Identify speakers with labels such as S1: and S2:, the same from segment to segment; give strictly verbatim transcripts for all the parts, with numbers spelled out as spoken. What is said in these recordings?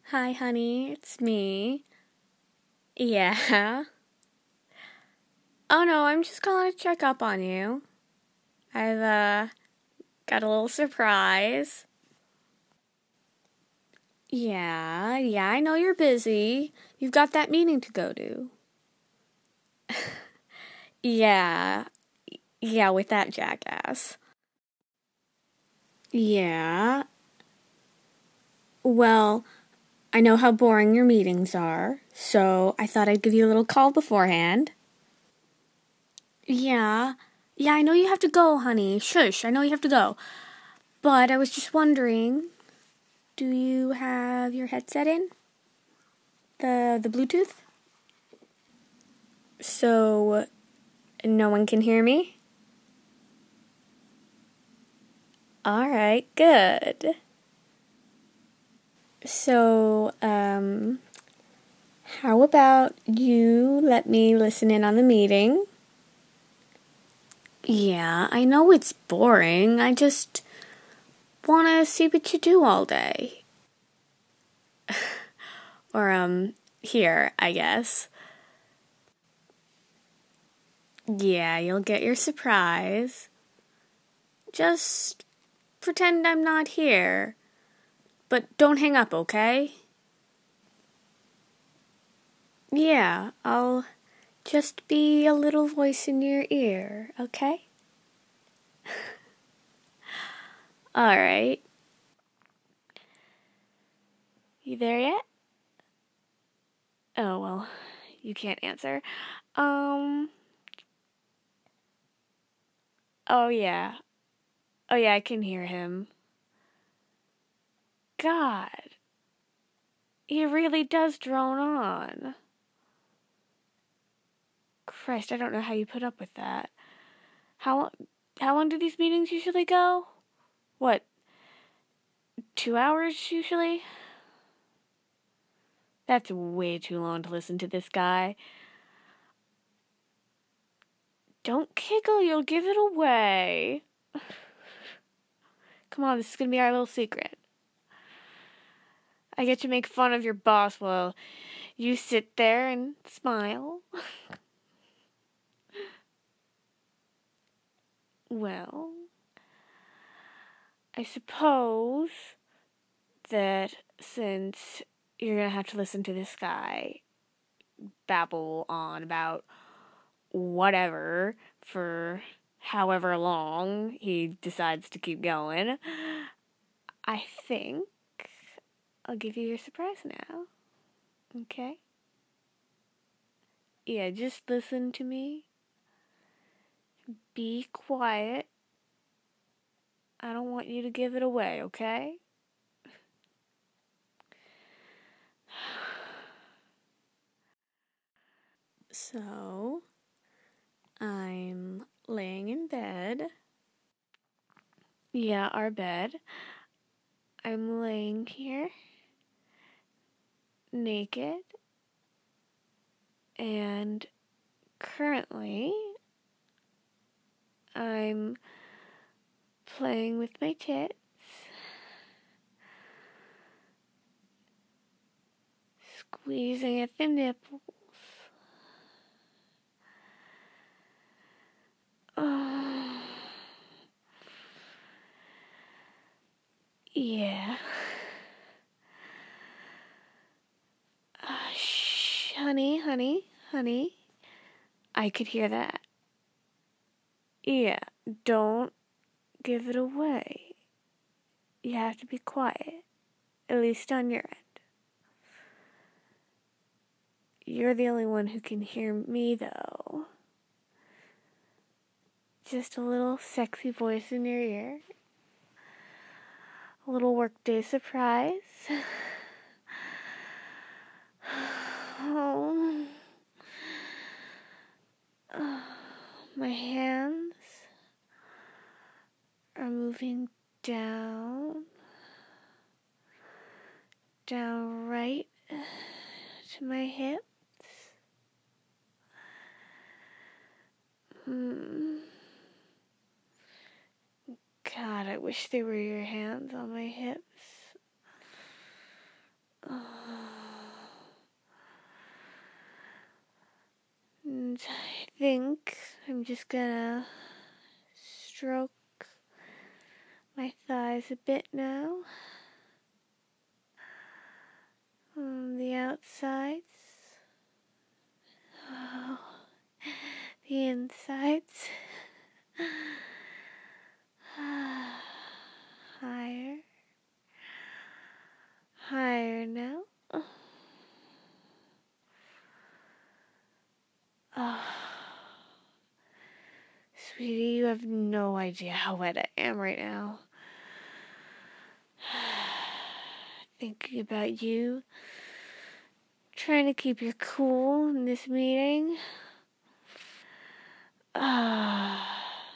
S1: Hi, honey, it's me. Yeah. Oh no, I'm just calling to check up on you. I've, uh, got a little surprise. Yeah, yeah, I know you're busy. You've got that meeting to go to. Yeah, yeah, with that jackass. Yeah. Well, I know how boring your meetings are, so I thought I'd give you a little call beforehand. Yeah. Yeah, I know you have to go, honey. Shush, I know you have to go. But I was just wondering, do you have your headset in? The the Bluetooth? So no one can hear me? All right, good. So, um how about you let me listen in on the meeting? Yeah, I know it's boring. I just want to see what you do all day. Or um here, I guess. Yeah, you'll get your surprise. Just pretend I'm not here. But don't hang up, okay? Yeah, I'll just be a little voice in your ear, okay? Alright. You there yet? Oh, well, you can't answer. Um, oh yeah. Oh yeah, I can hear him. God, he really does drone on. Christ, I don't know how you put up with that. How how long do these meetings usually go? What, two hours usually? That's way too long to listen to this guy. Don't giggle, you'll give it away. Come on, this is gonna be our little secret. I get to make fun of your boss while you sit there and smile. Well, I suppose that since you're gonna have to listen to this guy babble on about whatever for however long he decides to keep going, I think I'll give you your surprise now. Okay? Yeah, just listen to me. Be quiet. I don't want you to give it away, okay? So, I'm laying in bed. Yeah, our bed. I'm laying here, naked, and currently I'm playing with my tits, squeezing at the nipples. Oh, yeah. Uh, shh, honey, honey, honey. I could hear that. Yeah, don't give it away. You have to be quiet, at least on your end. You're the only one who can hear me, though. Just a little sexy voice in your ear. A little workday surprise. Oh. Oh. My hands are moving down, down right to my hips. Hmm. God, I wish they were your hands on my hips. And I think I'm just gonna stroke my thighs a bit now. On the outsides. Oh, the insides. Higher. Higher now. Oh. Sweetie, you have no idea how wet I am right now. Thinking about you. Trying to keep your cool in this meeting. Ah.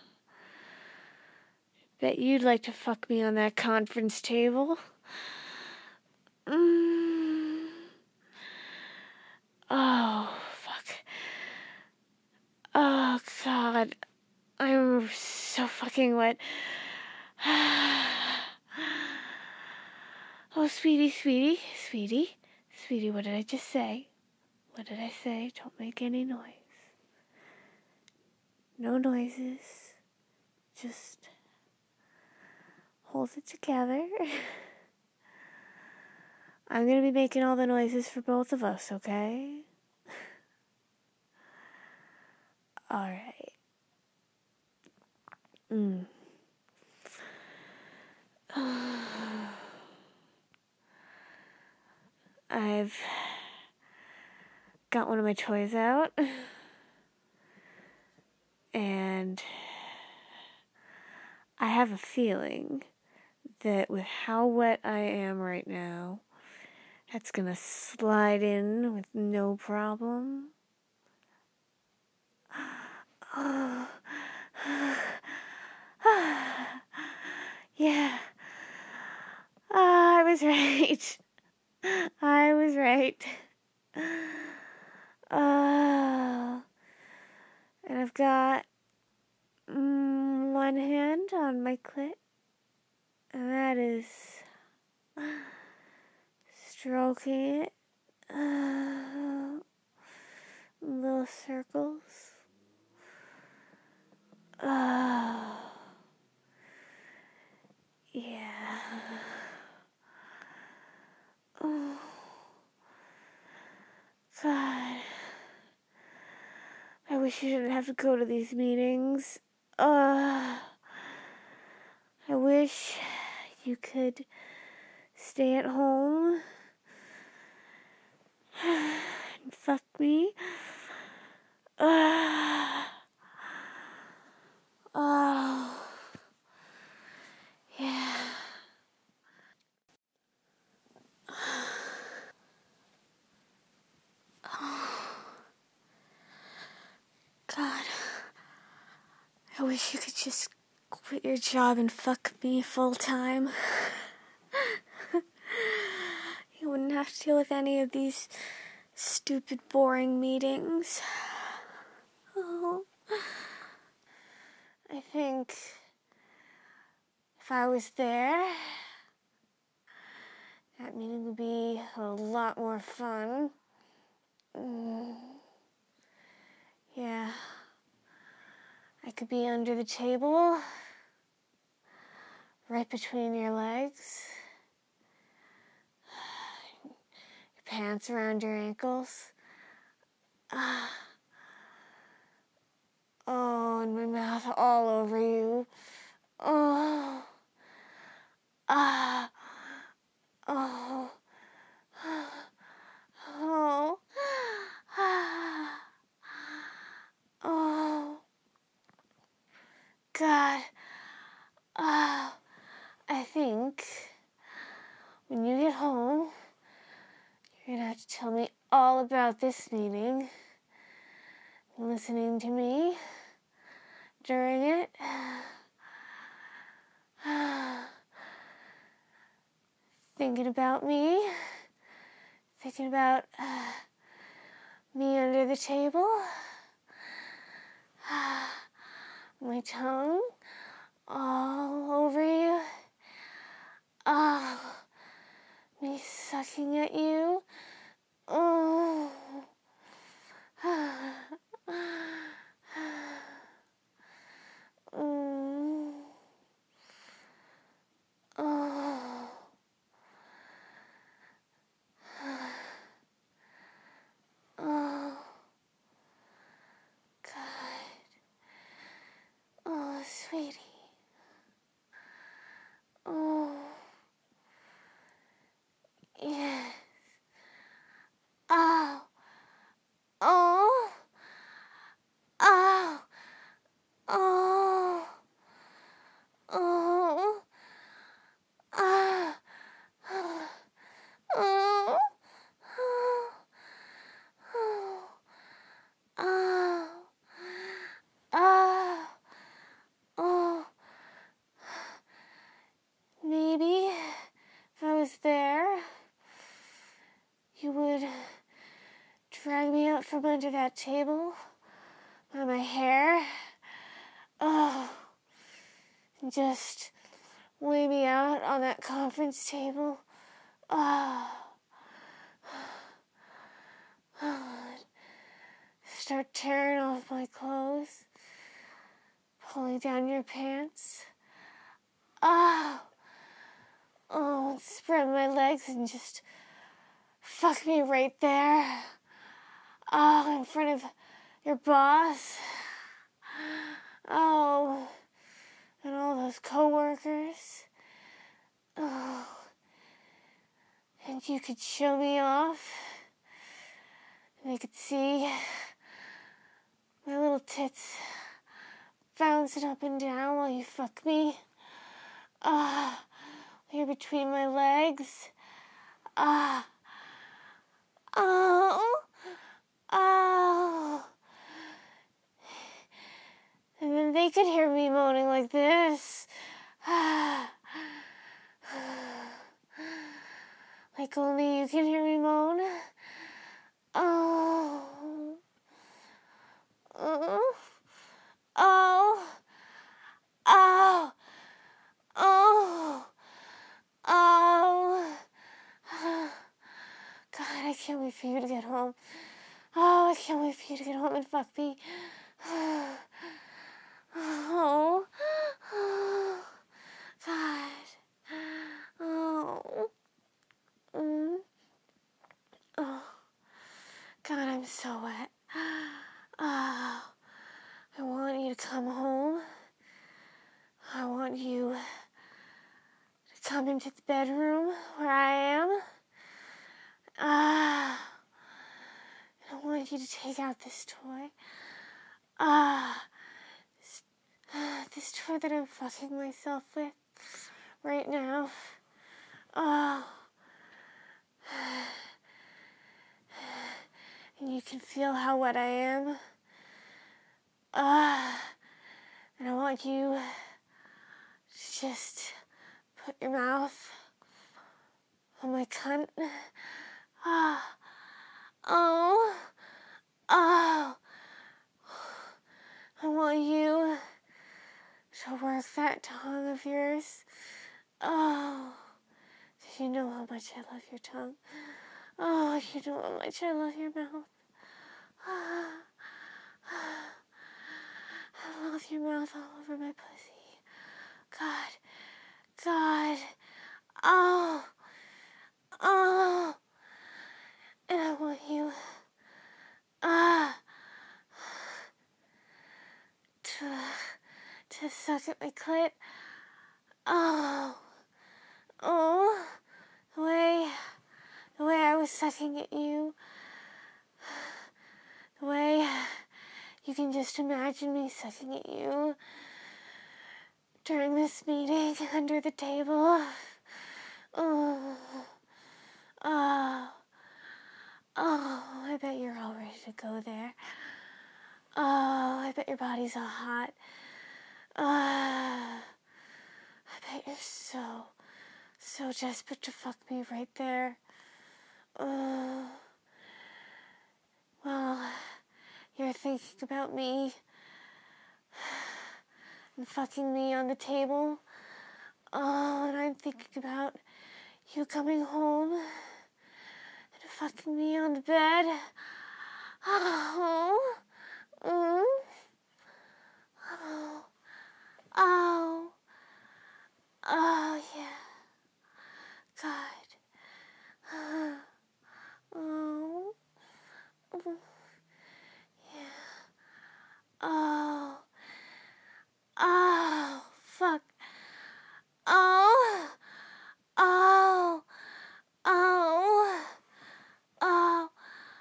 S1: Bet you'd like to fuck me on that conference table. Mm. Oh, fuck. Oh, God. I'm so fucking wet. Oh, sweetie, sweetie, sweetie, sweetie, what did I just say? What did I say? Don't make any noise. No noises. Just hold it together. I'm gonna be making all the noises for both of us, okay? Alright. Mm. I've got one of my toys out. And I have a feeling that with how wet I am right now, that's gonna slide in with no problem. Oh. Yeah. Oh, I was right. I was right. Oh. And I've got mm, one hand on my clit. And that is stroking it. Uh, little circles. Oh. Yeah. Oh. God. I wish you didn't have to go to these meetings. Uh, I wish you could stay at home and fuck me. Uh, oh. Yeah. God. I wish you could just quit your job and fuck me full time. You wouldn't have to deal with any of these stupid, boring meetings. Oh. I think if I was there, that meeting would be a lot more fun. Mm. Yeah. I could be under the table, right between your legs. Your pants around your ankles. Ah. Oh, and my mouth all over you. Oh. Ah. Oh. Oh. Ah. Oh. God. Oh. I think when you get home, you're gonna have to tell me all about this meeting. Listening to me during it. Thinking about me. Thinking about uh, me under the table. My tongue all over you. Oh, me sucking at you. Oh. Mm. Oh. Oh. God. Oh, sweetie. Oh. Yes. Oh. Oh. Oh. Oh. Oh. Ah. Oh. Oh. Oh. Oh. Oh. Oh. Maybe if I was there, you would drag me out from under that table by my hair. Oh. And just lay me out on that conference table. Oh. Oh. Start tearing off my clothes, pulling down your pants. Oh. Oh, spread my legs and just fuck me right there. Oh, in front of your boss. Oh, and all those coworkers. Oh, and you could show me off. And they could see my little tits bouncing up and down while you fuck me. Ah, uh, you're between my legs. Ah, uh, oh, oh. And then they could hear me moaning like this. Like only you can hear me moan. Oh. Oh. Oh. Oh. Oh. Oh. God, I can't wait for you to get home. Oh, I can't wait for you to get home and fuck me. Oh. Oh. God. Oh. Mm. Oh. God, I'm so wet. Oh. I want you to come home. I want you to come into the bedroom where I am. Ah. I want you to take out this toy. Ah. This, uh, this toy that I'm fucking myself with right now. Oh. And you can feel how wet I am. Ah. And I want you to just put your mouth on my cunt. Ah. Oh. Oh. I want you to work that tongue of yours. Oh. You know how much I love your tongue. Oh, you know how much I love your mouth. Ah. I love your mouth all over my pussy. God. God. Oh. Oh. And I want you ah to to suck at my clit. Oh. Oh. The way the way I was sucking at you. The way you can just imagine me sucking at you during this meeting under the table. Oh. Oh. Oh, I bet you're all ready to go there. Oh, I bet your body's all hot. Oh, I bet you're so, so desperate to fuck me right there. Oh. Well, you're thinking about me and fucking me on the table. Oh, and I'm thinking about you coming home fucking me on the bed. Oh. Mm. Oh. Oh. Oh, yeah. God. Oh. Yeah. Oh. Oh. Fuck. Oh. Oh. Oh. Oh.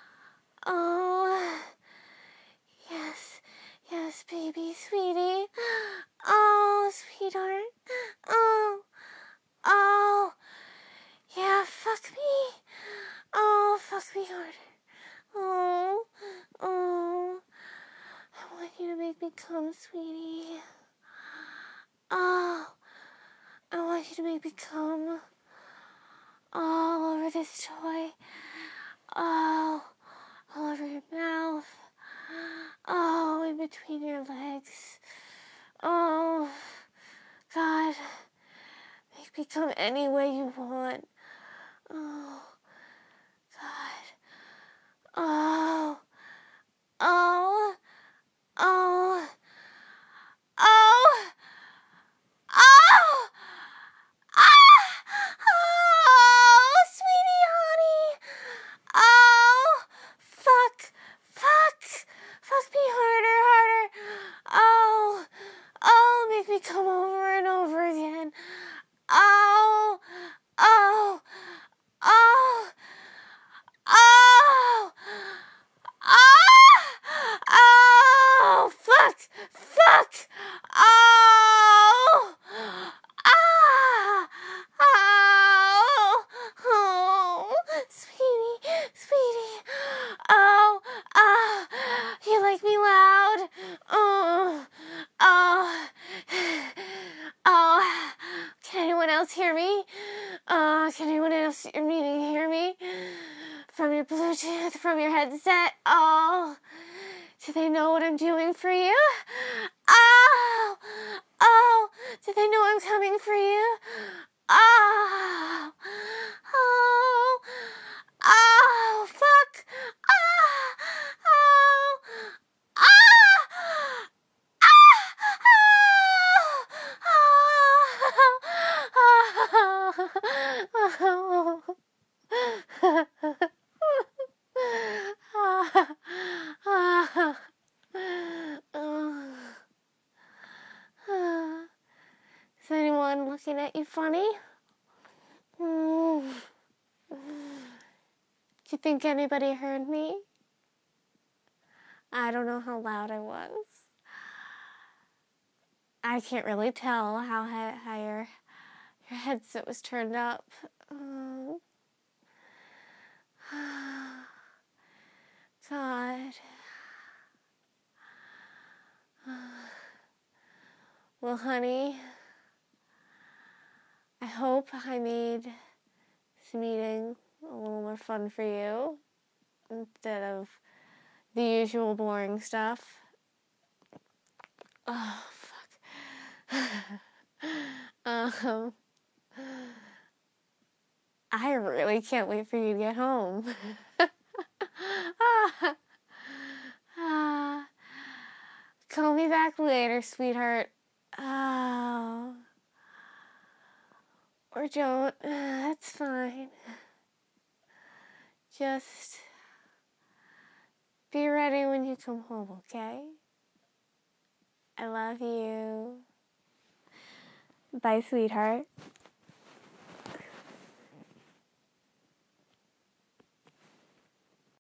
S1: Oh. Yes. Yes, baby, sweetie. Oh, sweetheart. Oh. Oh. Yeah, fuck me. Oh, fuck me harder. Oh. Oh. I want you to make me come, sweetie. Oh. I want you to make me come all over this toy. Oh. All over your mouth. Oh, in between your legs. Oh. God. Make me come any way you want. Oh. God. Oh. Oh. Oh. Oh. Oh. Ah! Oh, sweetie honey. Oh. Fuck. Fuck. Fuck me harder, harder. Oh. Oh, make me come over and over again. Oh. Oh. Oh. Oh. Oh. Oh. Fuck. Fuck. Oh. Ah. Oh. Oh. Sweetie. Sweetie. Oh. Oh. You like me loud? Oh. Oh. Oh. Can anyone else hear me? Uh, can anyone else hear me? Hear me? From your Bluetooth, from your headset? Oh. Do they know what I'm doing for you? Oh. Oh. Do they know I'm coming for you? Oh. Oh. Oh. Fuck. Ah. Oh. Ah. Is anyone looking at you funny? Mm. Do you think anybody heard me? I don't know how loud I was. I can't really tell how high, high your, your headset was turned up. Um, God. Well, honey, I hope I made this meeting a little more fun for you instead of the usual boring stuff. Oh, fuck. um, I really can't wait for you to get home. ah, call me back later, sweetheart. Oh. Or don't. That's fine. Just be ready when you come home, okay? I love you. Bye, sweetheart.